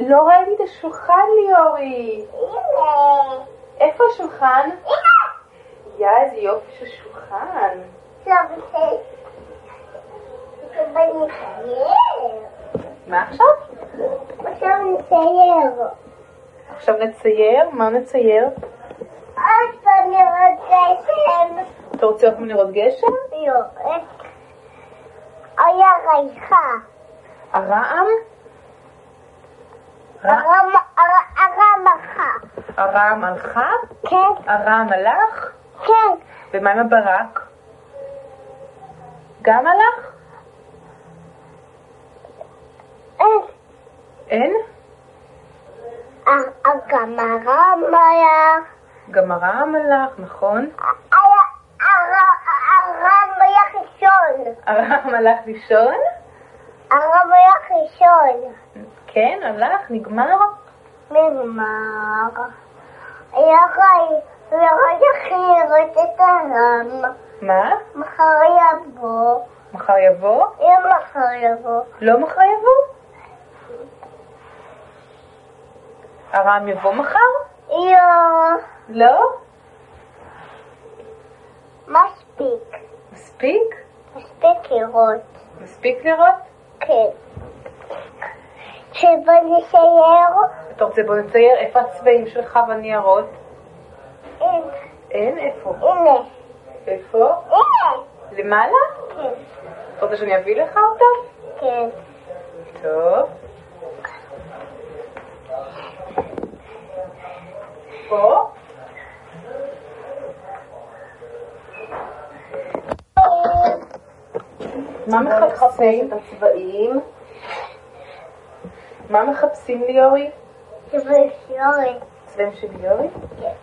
לא ראיתי את השולחן, ליאורי. הנה. איפה השולחן? הנה. יא, איזה יופי של שולחן. טוב, עכשיו נצייר. מה עכשיו? עכשיו נצייר. עכשיו נצייר? מה נצייר? עוד פעם לראות גשם. אתה רוצה עוד פעם לראות גשם? לא. היה ריחה. הרעם? הרעם הלכה. הרעם הלכה? כן. הרעם הלך? כן. ומה עם הברק? גם הלך? אין. אין? גם הרעם הלך. גם הרעם הלך, נכון? הרעם הלך לישון. הרעם הלך לישון? הרעם הלך לישון. כן, הלך, נגמר? נגמר. היה אחרת את הרעם. מה? מחר יבוא. מחר יבוא? מחר יבוא. לא מחר יבוא? הרעם יבוא מחר? לא? מספיק. מספיק? מספיק לראות. מספיק לראות? כן. שבוא נצייר. אתה רוצה בוא נצייר? איפה הצבעים שלך בניירות? אין. אין? איפה? הנה. איפה? הנה. למעלה? כן. אתה רוצה שאני אביא לך אותם? כן. טוב. פה? מה מחפשים? את הצבעים. מה מחפשים, ליאורי? צבעים שלי. צבעים של ליאורי? כן.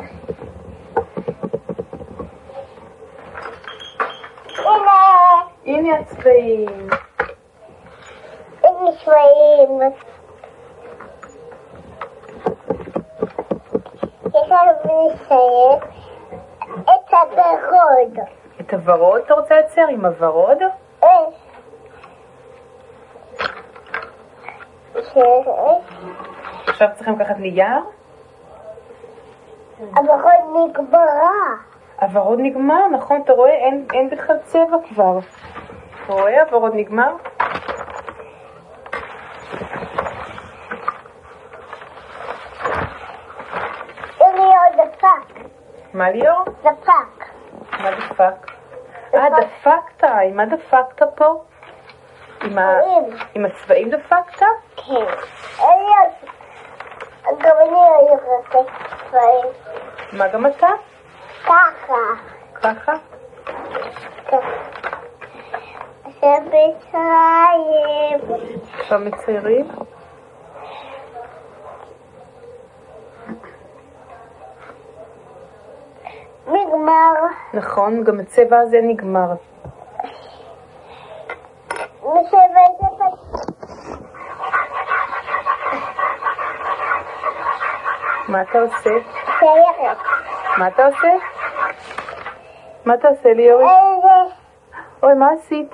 הנה. הנה הצבעים. הנה צבעים. יש לנו לצייר את הוורוד. את הוורוד אתה רוצה לצייר עם הוורוד? עכשיו צריכים לקחת נייר? הוורוד נגמרה. הוורוד נגמר, נכון? אתה רואה? אין בכלל צבע כבר. אתה רואה? הוורוד נגמר? הנה עוד דפק. מה ליאור? דפק. מה דפק? דפקת. עם מה דפקת פה? עם הצבעים דפקת? כן. גם אני הולכת צבעים. מה גם אתה? ככה. ככה? ככה. עכשיו מצרים. עכשיו מציירים? נגמר. נכון, גם הצבע הזה נגמר. מה אתה עושה? סיירת. מה אתה עושה? מה אתה עושה, ליאורי? אוי, מה עשית?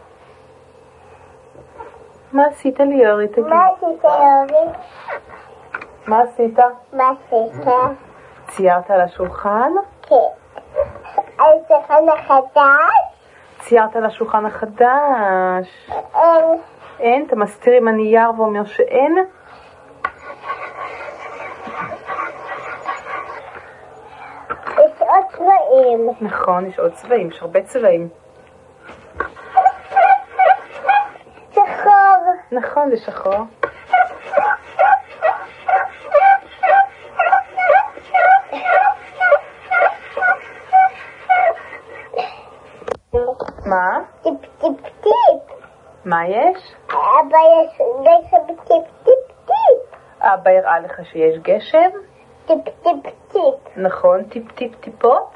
מה עשית, ליאורי? תגיד. מה עשית, ליאורי? מה עשית? מה עשית? ציירת על השולחן? כן. על השולחן החדש? ציירת על השולחן החדש. אין. אין? אתה מסתיר עם הנייר ואומר שאין? יש עוד צבעים. נכון, יש עוד צבעים, יש הרבה צבעים. שחור. נכון, זה שחור. מה? טיפ טיפ טיפ. מה יש? אבא יש גשם טיפ טיפ טיפ. אבא הראה לך שיש גשם? טיפ טיפ טיפ. נכון, טיפ טיפ טיפות?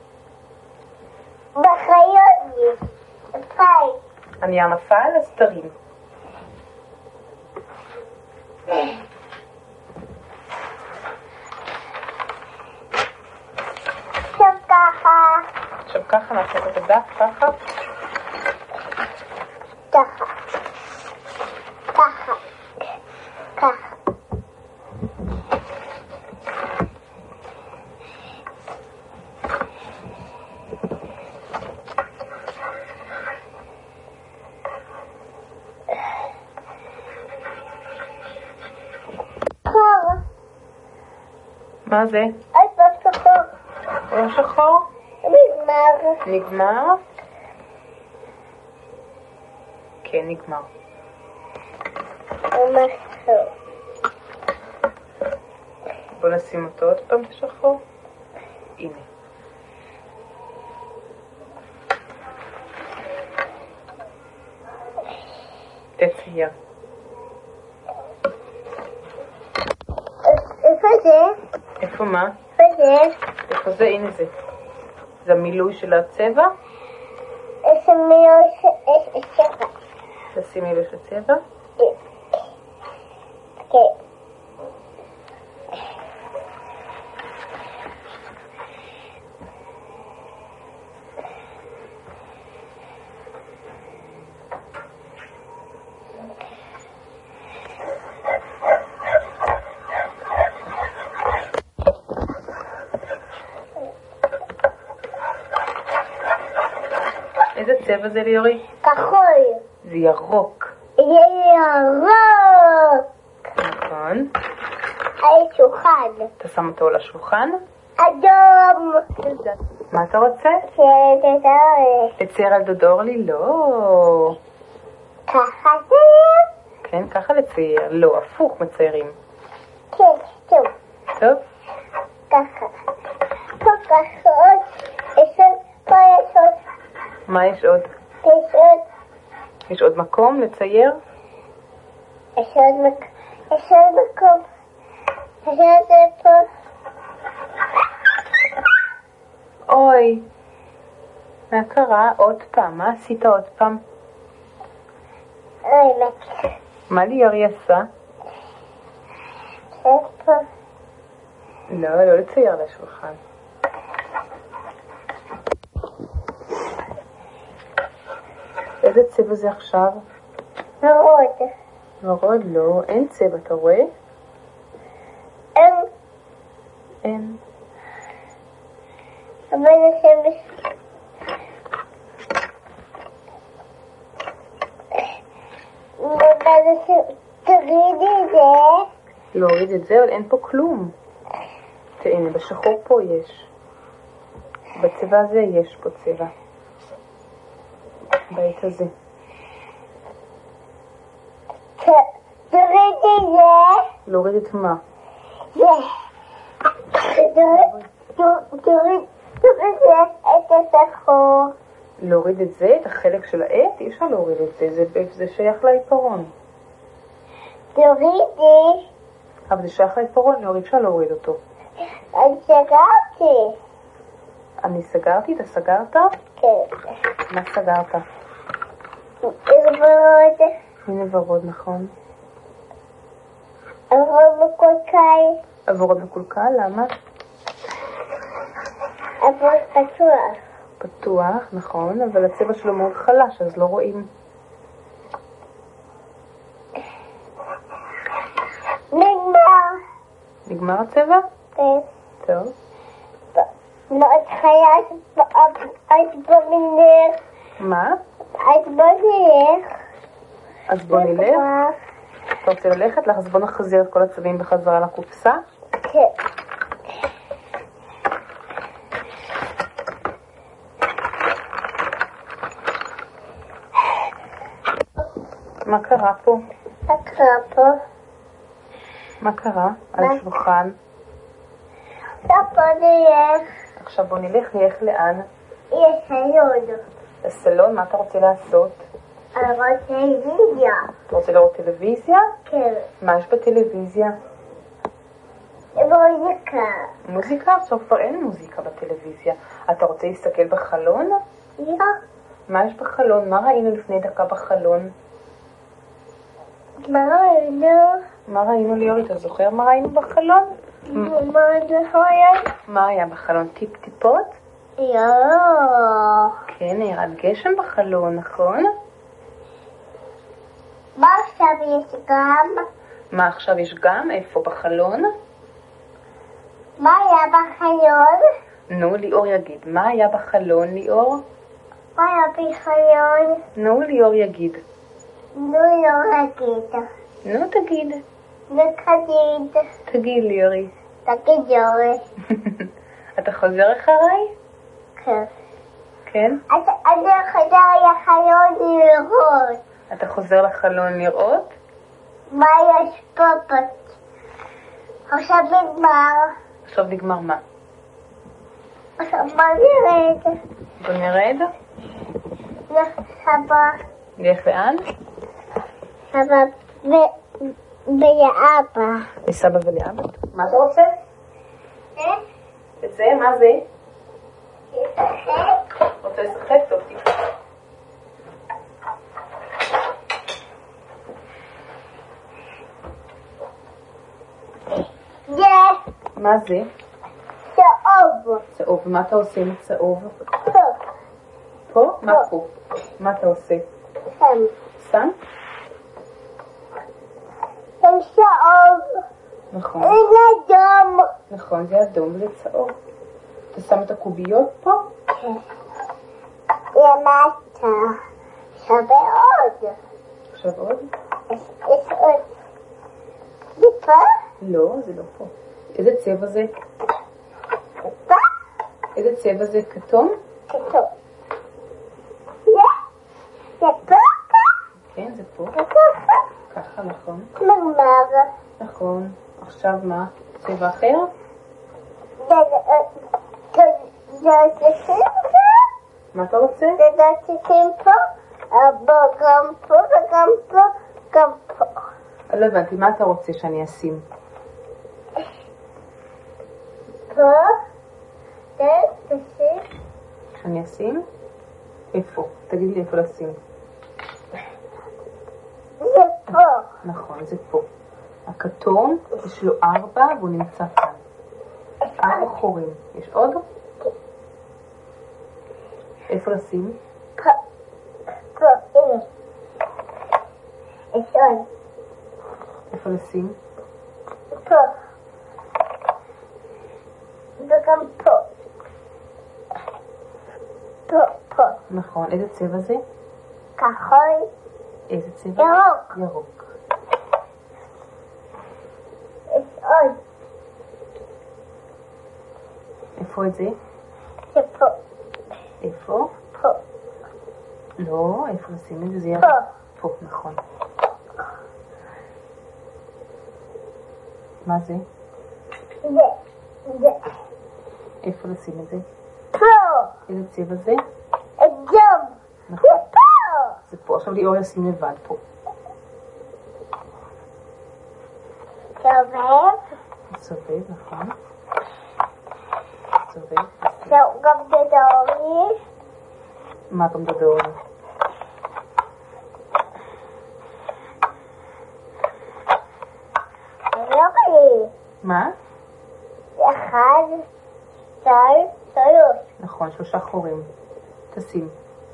בחיות יש. נפל. הנייר נפל, אז תרים. עכשיו ככה. עכשיו ככה נעשה את הדף, ככה. ככה. ככה. ככה. מה זה? אז בשחור. או שחור? נגמר. נגמר? כן, נגמר. משהו. בוא נשים אותו עוד פעם בשחור. הנה. תצייר. איפה זה? איפה מה? איפה זה? איפה זה? הנה זה. זה המילוי של הצבע? איזה מיליון שבע. תשים מילוי של צבע. כן. איזה צבע זה ליאורי? כחול. זה ירוק. ירוק. נכון. על שולחן. אתה שם אותו על השולחן? אדום. מה אתה רוצה? שתדעת. לצייר על דוד אורלי? לא. ככה זה? כן, ככה לצייר. לא, הפוך מציירים. כן, טוב. טוב? ככה. פה ככה עוד. פה יש עוד. מה יש עוד? יש עוד. יש עוד מקום לצייר? יש עוד מקום. יש עוד פה. אוי. מה קרה? עוד פעם. מה עשית עוד פעם? אוי, מה? מה ליאורי עשה? יש פה. לא, לא לצייר על השולחן. איזה צבע זה עכשיו? ורוד. ורוד לא, אין צבע, אתה רואה? אין. אין. אבל השמש. תורידי את זה. להוריד את זה, אבל אין פה כלום. הנה, בשחור פה יש. בצבע הזה יש פה צבע. בית הזה. תורידי את זה. להוריד את מה? זה. תוריד את השחור. להוריד את זה, את החלק של העט, אי אפשר להוריד את זה, זה שייך לעיפרון. תורידי. אבל זה שייך לעיפרון, להוריד, אפשר להוריד אותו. אני סגרתי. אני סגרתי? אתה סגרת? כן. מה סגרת? ורוד. הנה ורוד, נכון. ורוד מקולקל. ורוד מקולקל, למה? ורוד פתוח. פתוח, נכון, אבל הצבע שלו מאוד חלש, אז לא רואים. נגמר. נגמר הצבע? כן. טוב. מאוד חייב. אז בוא נלך. מה? אז בוא נלך. אז בוא נלך. אתה רוצה ללכת? אז בוא נחזיר את כל הצבעים בחזרה לקופסה. כן. מה קרה פה? מה קרה פה? מה קרה? על השולחן. עכשיו בוא נלך. עכשיו בוא נלך לאן? יש היום. לסלון, מה אתה רוצה לעשות? לראות טלוויזיה. אתה רוצה לראות טלוויזיה? כן. מה יש בטלוויזיה? מוזיקה. מוזיקה? עכשיו כבר אין מוזיקה בטלוויזיה. אתה רוצה להסתכל בחלון? לא. מה יש בחלון? מה ראינו לפני דקה בחלון? מה ראינו? מה ראינו ליאורי? אתה זוכר מה ראינו בחלון? מה זה היה? מה היה בחלון? טיפ-טיפות? לא. כן, ירד גשם בחלון, נכון? מה עכשיו יש גם? מה עכשיו יש גם? איפה? בחלון? מה היה בחלון? נו, ליאור יגיד. מה היה בחלון, ליאור? מה היה בחלון? נו, ליאור יגיד. לא להגיד. נו, תגיד. לא תגיד. תגיד, ליאורי. תגיד יורי. אתה חוזר אחריי? כן. כן? אני חוזר לחלון לראות. אתה חוזר לחלון לראות? מה יש פה? עכשיו נגמר. עכשיו נגמר מה? עכשיו בוא נרד. בוא נרד? סבא. נלך לאן? סבא ולאבא. לסבא ולאבא. מה אתה רוצה? את זה? מה זה? לשחק. רוצה לשחק? טוב, תקרא. זה מה זה? צהוב. צהוב. ומה אתה עושה עם צהוב? פה. פה? מה פה? מה אתה עושה? שם. שם? שם צהוב. נכון. זה אדום. נכון, זה אדום וזה צהוב. אתה שם את הקוביות פה? כן. למטה. שווה עוד. עכשיו עוד? יש עוד. זה פה? לא, זה לא פה. איזה צבע זה? פה? איזה צבע זה? כתום? כתוב. זה פה? כן, זה פה. ככה, נכון. נגמר. נכון. עכשיו מה? צבע אחר? זה מה אתה רוצה? פה, אבל גם פה וגם פה, גם פה. לא הבנתי, מה אתה רוצה שאני אשים? פה, תשים. שאני אשים? איפה? תגיד לי איפה לשים. זה פה. נכון, זה פה. הכתום, יש לו 4 והוא נמצא כאן. 4 חורים. יש עוד? איפה לשים? פה, פה, הנה. יש עוד. איפה לשים? פה. וגם פה. פה, פה. נכון. איזה צבע זה? כחול. איזה צבע? ירוק. ירוק. יש עוד. איפה את זה? זה פה. איפה? פה. לא, איפה לשים את זה? זה ירוק. פה. פה, נכון. מה זה? זה. איפה לשים את זה? פה. איזה צבע זה? אדום. נכון. זה פה. זה פה. עכשיו ליאור ישים לבד פה. סובב. סובב, נכון. סובב. זהו גם גדולי. מה אתה מדבר עליו? גדולי. מה? 1, 2, 3. נכון, 3 חורים. תשים.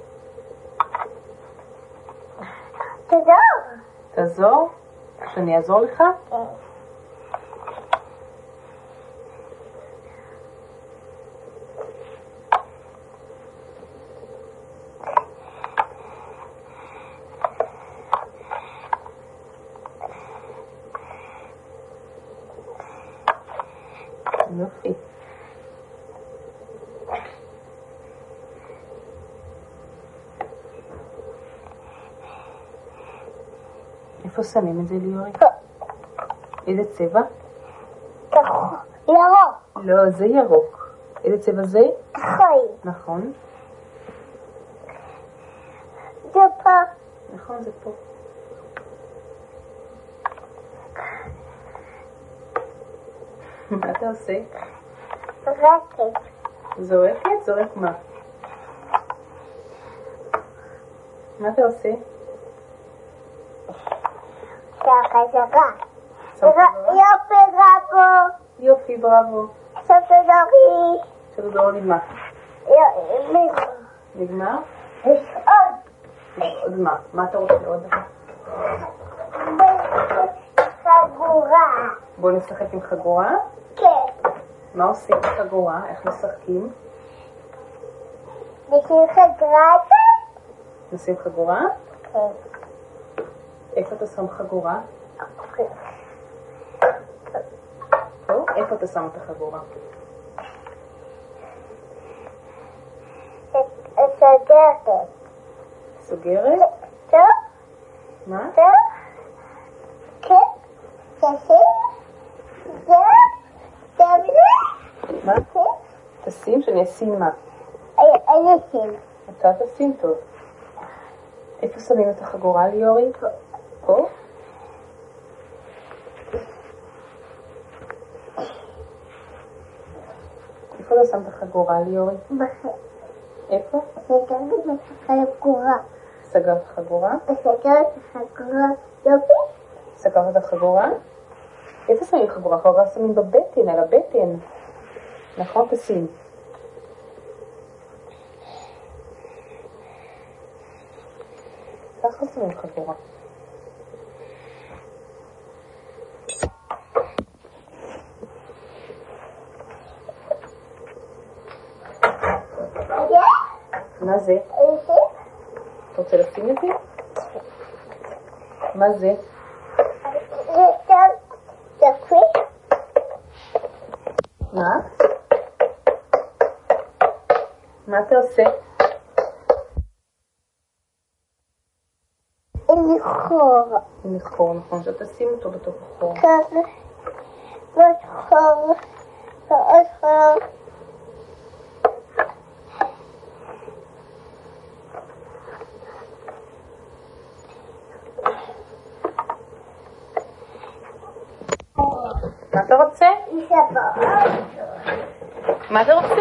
תדור. תעזור? שאני אעזור לך? יופי. איפה שמים את זה ליאורי? פה. איזה צבע? כחול. ירוק. לא, זה ירוק. איזה צבע זה? כחול. נכון. זה פה. נכון, זה פה. מה אתה עושה? רקט. זורקת? זורק מה? מה אתה עושה? חזרה. שם חזרה? יופי רבו. יופי, בראבו. סופדורי. שתדור לי מה? נגמר? יש עוד. עוד מה? מה אתה רוצה עוד? חגורה. בוא נשחק עם חגורה? כן. מה עושים עם חגורה? איך משחקים? נשים חגורה? נשים חגורה? כן. איפה אתה שם חגורה? פה? איפה אתה שם את החגורה? סוגרת. סוגרת? טוב? מה? טוב? כן? תשים? זה? מה? תשים שאני אשים מה? אני אשים. אתה תשים טוב. איפה שמים את החגורה ליאורי? פה? איפה אתה שם את החגורה ליאורי? איפה? סגרת את החגורה. סגרת חגורה? סגרת את החגורה. יופי? סגרת את החגורה? איפה שמים חגורה? חגורה שמים בבטן, על הבטן. נכון? תשים. ככה שמים חגורה. מה זה? אתה רוצה לשים את זה? מה זה? מה? מה אתה עושה? לחור. לחור, נכון, שתשים אותו בתוך החור. עוד חור. עוד חור. מה אתה רוצה? מה אתה רוצה?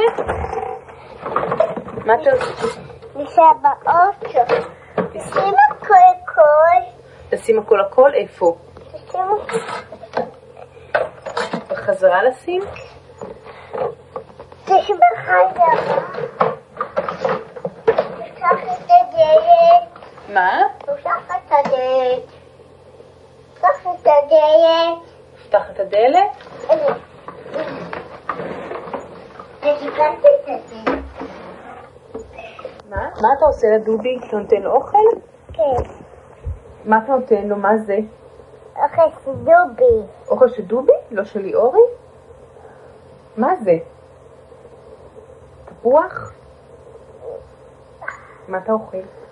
מה אתה רוצה? לשבעות. תשים הכל. תשים הכל, איפה? תשים בחזרה לשים? תשים בחזרה. תפתח את הדלת. מה? תפתח את הדלת. תפתח את הדלת. פתח את הדלת? ותפתח את הדלת. מה אתה עושה לדובי? אתה נותן לו אוכל? כן. מה אתה נותן לו? מה זה? אוכל של דובי. אוכל של דובי? לא של ליאורי? מה זה? תפוח? מה אתה אוכל?